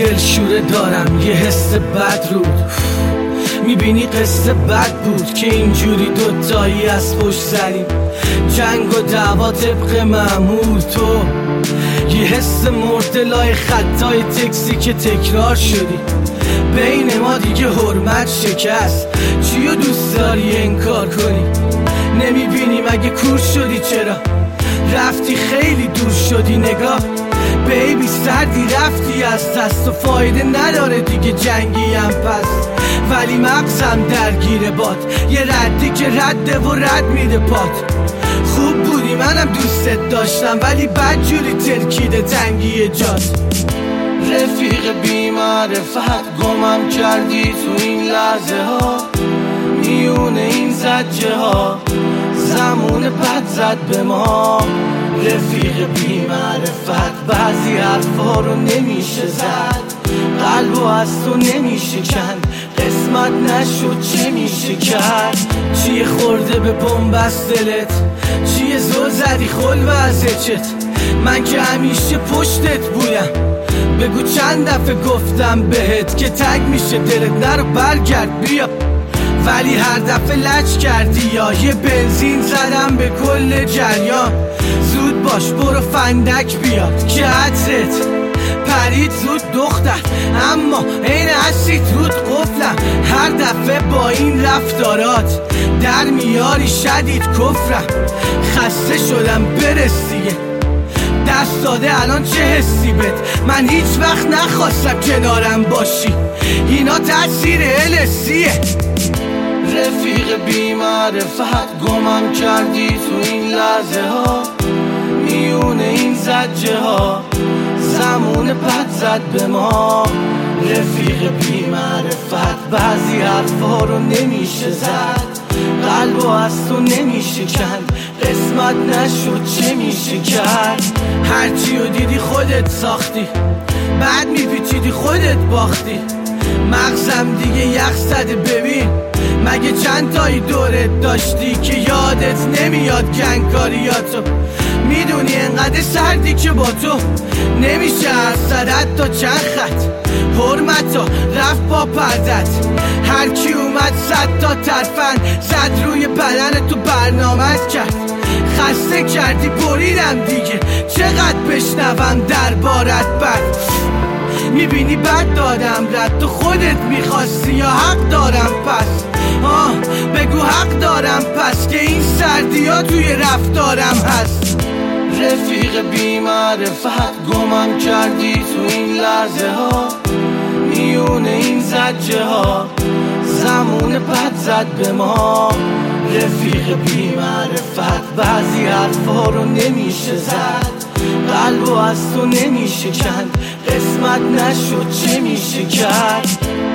دلشوره دارم، یه حس بد رود. میبینی قصه بد بود که اینجوری دوتایی از پشت زدیم، جنگ و دعوا طبق معمول. تو یه حس مردلای خطای تکسی که تکرار شدی، بین ما دیگه حرمت شکست. چیو دوست داری انکار کنی؟ نمیبینی مگه کور شدی؟ چرا رفتی خیلی دور شدی؟ نگاه بیبی سردی رفتی از دست و فایده نداره دیگه جنگیم پس. ولی مغزم درگیر باد، یه ردی که رده و رد میده پات. خوب بودی منم دوستت داشتم، ولی بدجوری ترکیده تنگی جات. رفیق بی معرفت گمم کردی تو این لحظه ها، میونه این زجه ها زمان بد زد به ما. رفیق بی معرفت بعضی حرفا رو نمیشه زد، قلبو از تو نمیشه کند، قسمت نشد چه میشه کرد؟ چیه خورده به بنبست دلت؟ چیه زل زدی خل وزچت؟ من که همیشه پشتت بودم، بگو چند دفعه گفتم بهت که تگ میشه دلت، نرو برگرد بیا. ولی هر دفعه لج کردی یا یه بنزین زدم به کل جریان. زود باش برو فندک بیاد که عطرت پرید زود دختر، اما این هستی زود قفلم. هر دفعه با این رفتارات در میاری شدید کفرم. خسته شدم برس دیگه، دست داده الان چه حسی بهت؟ من هیچ وقت نخواستم کنارم باشی، اینا تاثیر LSDه. رفیق بی معرفت گمم کردی تو این لحظه ها، میونه این زجه ها زمان بد زد به ما. رفیق بی معرفت بعضی حرفا رو نمیشه زد، قلبو از تو نمیشه کند، قسمت نشد چه میشه کرد؟ هرچی رو دیدی خودت ساختی، بعد میپیچیدی خودت باختی. مغزم دیگه یخ زده، ببین مگه چند تایی دورت داشتی که یادت نمیاد کنکاریاتو؟ میدونی انقدر سردی که با تو نمیشه حرف تا چند خط. حرمتا رفت با پردت، هر کی اومد 100 تا ترفند زد روی بدن تو برنامت کرد. خسته کردی بریدم دیگه، چقدر بشنوم دربارت بد؟ میبینی بد دادم رد، تو خودت میخواستی یا حق دارم پس؟ بگو حق دارم پس که این سردی ها توی رفتارم هست. رفیق بی معرفت گمم کردی تو این لحظه ها، میونه این زجه ها زمان بد زد به ما. رفیق بی معرفت بعضی حرفا رو نمیشه زد، قلبو از تو نمیشه کند، قسمت نشد چه میشه کرد؟